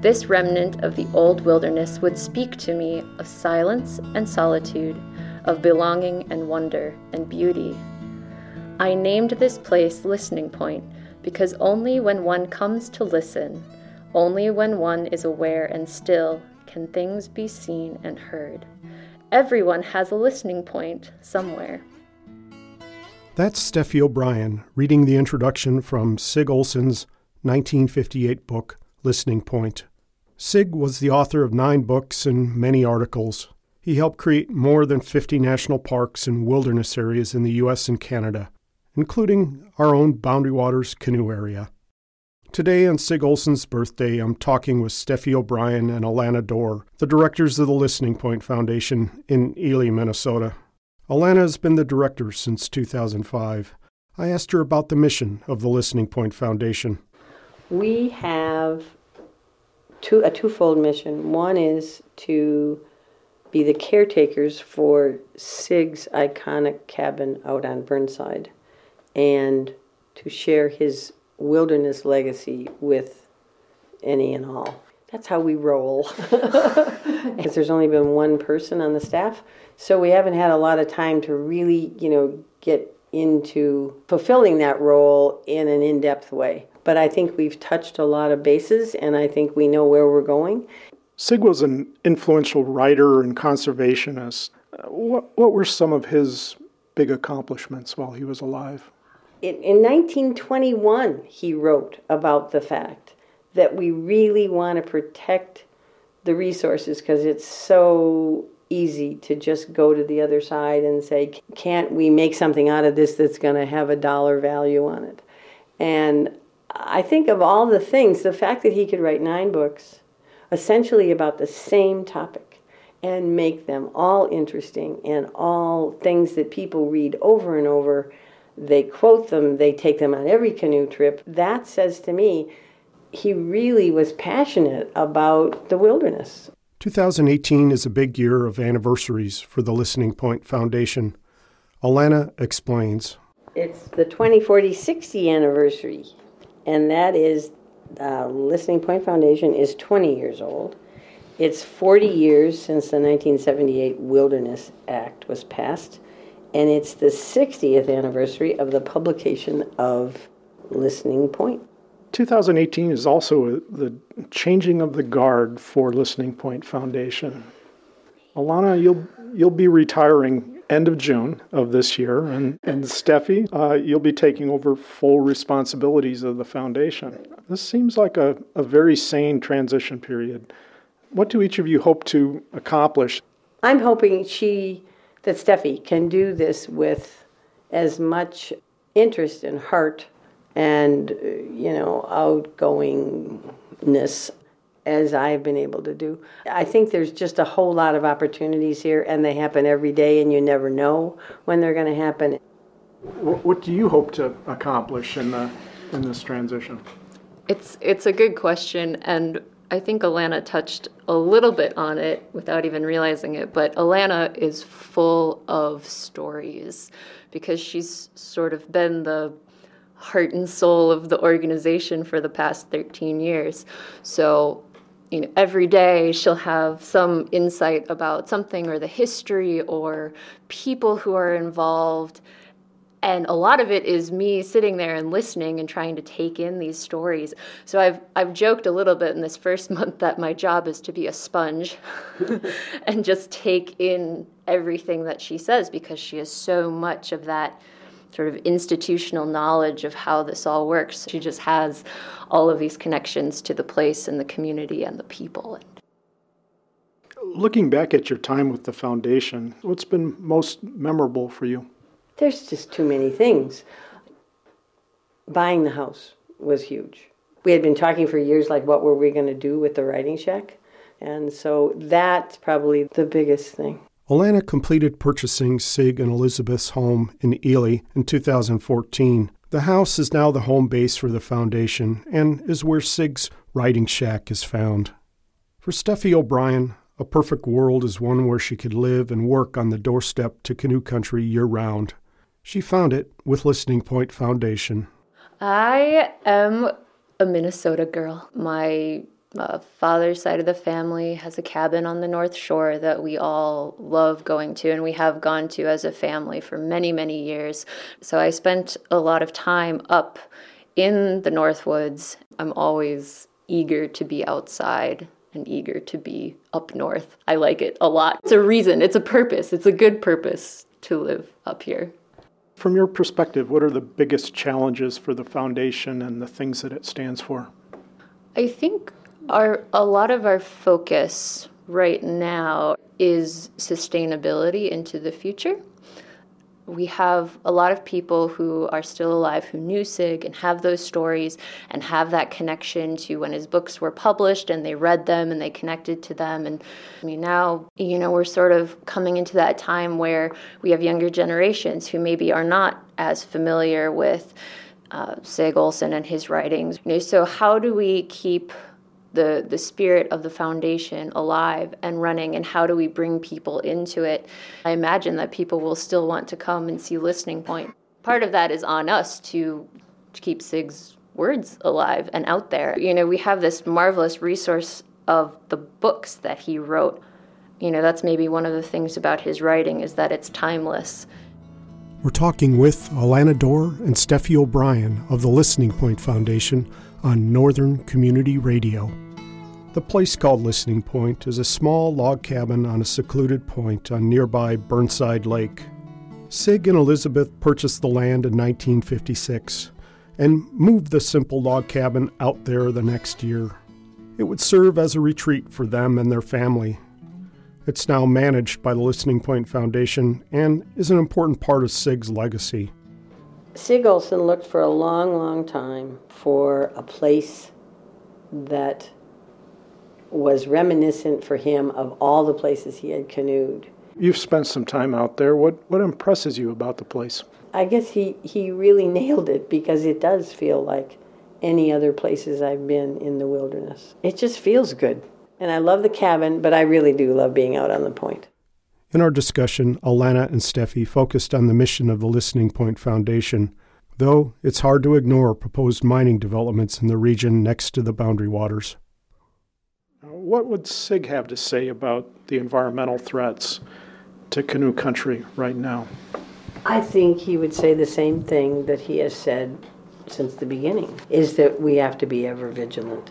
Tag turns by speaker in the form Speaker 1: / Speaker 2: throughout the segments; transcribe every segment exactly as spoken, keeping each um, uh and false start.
Speaker 1: This remnant of the old wilderness would speak to me of silence and solitude, of belonging and wonder and beauty. I named this place Listening Point because only when one comes to listen, only when one is aware and still, can things be seen and heard. Everyone has a listening point somewhere.
Speaker 2: That's Steffi O'Brien reading the introduction from Sig Olson's nineteen fifty-eight book, Listening Point. Sig was the author of nine books and many articles. He helped create more than fifty national parks and wilderness areas in the U S and Canada, including our own Boundary Waters canoe area. Today, on Sig Olson's birthday, I'm talking with Steffi O'Brien and Alana Dorr, the directors of the Listening Point Foundation in Ely, Minnesota. Alana has been the director since two thousand five. I asked her about the mission of the Listening Point Foundation.
Speaker 3: We have two, a twofold mission. One is to be the caretakers for Sig's iconic cabin out on Burnside and to share his wilderness legacy with any and all. That's how we roll. Because there's only been one person on the staff, so we haven't had a lot of time to really, you know, get into fulfilling that role in an in-depth way. But I think we've touched a lot of bases, and I think we know where we're going.
Speaker 4: Sig was an influential writer and conservationist. Uh, what, what were some of his big accomplishments while he was alive?
Speaker 3: In, in nineteen twenty-one, he wrote about the fact that we really want to protect the resources because it's so easy to just go to the other side and say, can't we make something out of this that's going to have a dollar value on it? And I think of all the things, the fact that he could write nine books essentially about the same topic and make them all interesting and all things that people read over and over. They quote them, they take them on every canoe trip. That says to me, he really was passionate about the wilderness.
Speaker 2: two thousand eighteen is a big year of anniversaries for the Listening Point Foundation. Alana explains.
Speaker 3: It's the twenty forty sixty anniversary, and that is uh, Listening Point Foundation is twenty years old. It's forty years since the nineteen seventy-eight Wilderness Act was passed. And it's the sixtieth anniversary of the publication of Listening Point.
Speaker 4: two thousand eighteen is also the changing of the guard for Listening Point Foundation. Alana, you'll you'll be retiring end of June of this year, and, and Steffi, uh, you'll be taking over full responsibilities of the foundation. This seems like a, a very sane transition period. What do each of you hope to accomplish?
Speaker 3: I'm hoping she... that Steffi can do this with as much interest and heart and, you know, outgoingness as I've been able to do. I think there's just a whole lot of opportunities here, and they happen every day, and you never know when they're going to happen.
Speaker 4: What, what do you hope to accomplish in the in this transition?
Speaker 1: It's it's a good question, and I think Alana touched a little bit on it without even realizing it, but Alana is full of stories because she's sort of been the heart and soul of the organization for the past thirteen years. So, you know, every day she'll have some insight about something or the history or people who are involved. And a lot of it is me sitting there and listening and trying to take in these stories. So I've I've joked a little bit in this first month that my job is to be a sponge and just take in everything that she says because she has so much of that sort of institutional knowledge of how this all works. She just has all of these connections to the place and the community and the people.
Speaker 4: Looking back at your time with the foundation, what's been most memorable for you?
Speaker 3: There's just too many things. Buying the house was huge. We had been talking for years, like, what were we going to do with the writing shack? And so that's probably the biggest thing.
Speaker 2: Alana completed purchasing Sig and Elizabeth's home in Ely in two thousand fourteen. The house is now the home base for the foundation and is where Sig's writing shack is found. For Steffi O'Brien, a perfect world is one where she could live and work on the doorstep to canoe country year-round. She found it with Listening Point Foundation.
Speaker 1: I am a Minnesota girl. My uh, father's side of the family has a cabin on the North Shore that we all love going to, and we have gone to as a family for many, many years. So I spent a lot of time up in the Northwoods. I'm always eager to be outside and eager to be up north. I like it a lot. It's a reason, it's a purpose, it's a good purpose to live up here.
Speaker 4: From your perspective, what are the biggest challenges for the foundation and the things that it stands for?
Speaker 1: I think our a lot of our focus right now is sustainability into the future. We have a lot of people who are still alive who knew Sig and have those stories and have that connection to when his books were published, and they read them and they connected to them. And I mean, now, you know, we're sort of coming into that time where we have younger generations who maybe are not as familiar with uh, Sig Olson and his writings. You know, so how do we keep the the spirit of the foundation alive and running, and how do we bring people into it? I imagine that people will still want to come and see Listening Point. Part of that is on us to, to keep Sig's words alive and out there. You know, we have this marvelous resource of the books that he wrote. You know, that's maybe one of the things about his writing, is that it's timeless.
Speaker 2: We're talking with Alana Dorr and Steffi O'Brien of the Listening Point Foundation on Northern Community Radio. The place called Listening Point is a small log cabin on a secluded point on nearby Burnside Lake. Sig and Elizabeth purchased the land in nineteen fifty-six and moved the simple log cabin out there the next year. It would serve as a retreat for them and their family. It's now managed by the Listening Point Foundation and is an important part of Sig's legacy.
Speaker 3: Sig Olson looked for a long, long time for a place that was reminiscent for him of all the places he had canoed.
Speaker 4: You've spent some time out there. What what impresses you about the place?
Speaker 3: I guess he, he really nailed it, because it does feel like any other places I've been in the wilderness. It just feels good. And I love the cabin, but I really do love being out on the point.
Speaker 2: In our discussion, Alana and Steffi focused on the mission of the Listening Point Foundation, though it's hard to ignore proposed mining developments in the region next to the Boundary Waters.
Speaker 4: What would Sig have to say about the environmental threats to canoe country right now?
Speaker 3: I think he would say the same thing that he has said since the beginning, is that we have to be ever vigilant.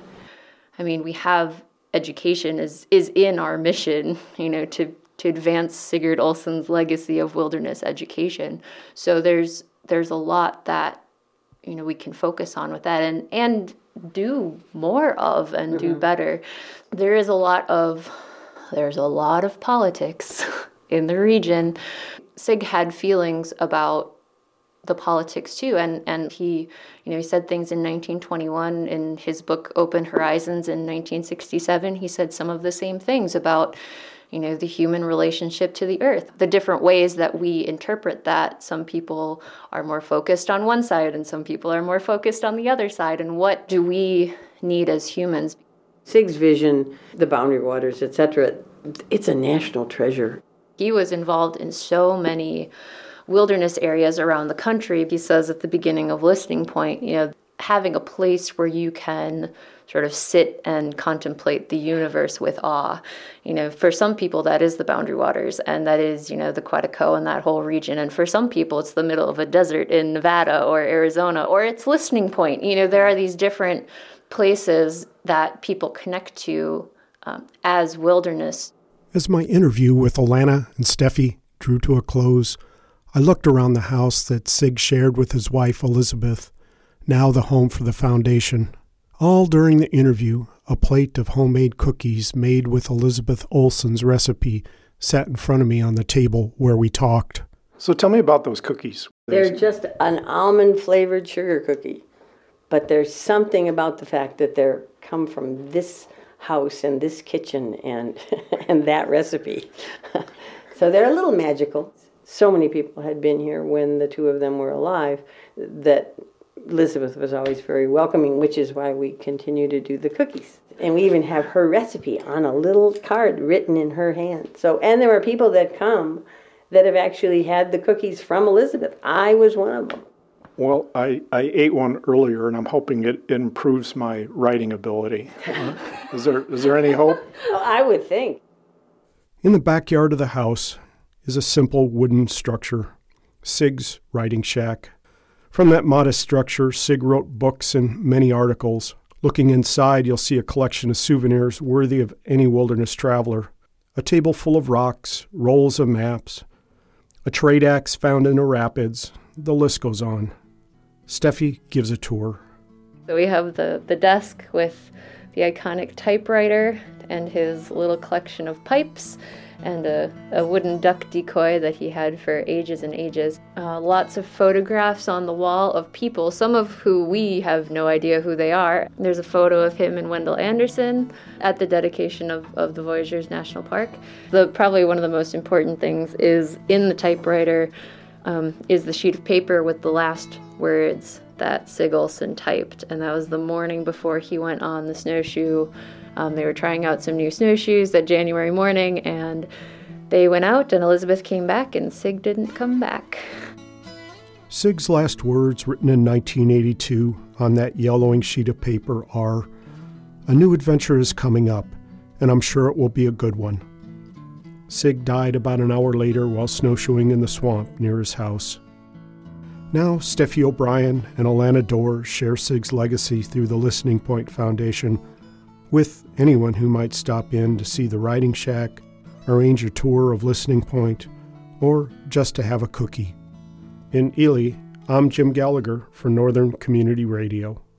Speaker 1: I mean, we have education is, is in our mission, you know, to to advance Sigurd Olson's legacy of wilderness education. So there's there's a lot that, you know, we can focus on with that and, and do more of and mm-hmm. do better. There is a lot of there's a lot of politics in the region. Sig had feelings about the politics too, and and he you know he said things in nineteen twenty-one in his book Open Horizons. In nineteen sixty-seven he said some of the same things about, you know, the human relationship to the earth, the different ways that we interpret that. Some people are more focused on one side and some people are more focused on the other side. And what do we need as humans?
Speaker 3: Sig's vision, the Boundary Waters, et cetera, it's a national treasure.
Speaker 1: He was involved in so many wilderness areas around the country. He says at the beginning of Listening Point, you know, having a place where you can sort of sit and contemplate the universe with awe. You know, for some people that is the Boundary Waters, and that is, you know, the Quetico and that whole region. And for some people it's the middle of a desert in Nevada or Arizona, or it's Listening Point. You know, there are these different places that people connect to um, as wilderness.
Speaker 2: As my interview with Alana and Steffi drew to a close, I looked around the house that Sig shared with his wife Elizabeth, now the home for the foundation. All during the interview, a plate of homemade cookies made with Elizabeth Olson's recipe sat in front of me on the table where we talked.
Speaker 4: So tell me about those cookies.
Speaker 3: They're just an almond-flavored sugar cookie, but there's something about the fact that they're come from this house and this kitchen and and that recipe. So they're a little magical. So many people had been here when the two of them were alive that Elizabeth was always very welcoming, which is why we continue to do the cookies. And we even have her recipe on a little card written in her hand. So, and there are people that come that have actually had the cookies from Elizabeth. I was one of them.
Speaker 4: Well, I, I ate one earlier, and I'm hoping it improves my writing ability. Uh, is there is there any hope?
Speaker 3: Well, I would think.
Speaker 2: In the backyard of the house is a simple wooden structure, Sig's writing shack. From that modest structure, Sig wrote books and many articles. Looking inside, you'll see a collection of souvenirs worthy of any wilderness traveler. A table full of rocks, rolls of maps, a trade axe found in the rapids. The list goes on. Steffi gives a tour.
Speaker 1: So we have the, the desk with the iconic typewriter and his little collection of pipes and a, a wooden duck decoy that he had for ages and ages. Uh, lots of photographs on the wall of people, some of who we have no idea who they are. There's a photo of him and Wendell Anderson at the dedication of, of the Voyageurs National Park. The, probably one of the most important things is in the typewriter um, is the sheet of paper with the last words that Sig Olson typed, and that was the morning before he went on the snowshoe. Um, they were trying out some new snowshoes that January morning, and they went out, and Elizabeth came back, and Sig didn't come back.
Speaker 2: Sig's last words, written in nineteen eighty-two on that yellowing sheet of paper, are, "A new adventure is coming up, and I'm sure it will be a good one." Sig died about an hour later while snowshoeing in the swamp near his house. Now, Steffi O'Brien and Alana Dorr share Sig's legacy through the Listening Point Foundation with anyone who might stop in to see the writing shack, arrange a tour of Listening Point, or just to have a cookie. In Ely, I'm Jim Gallagher for Northern Community Radio.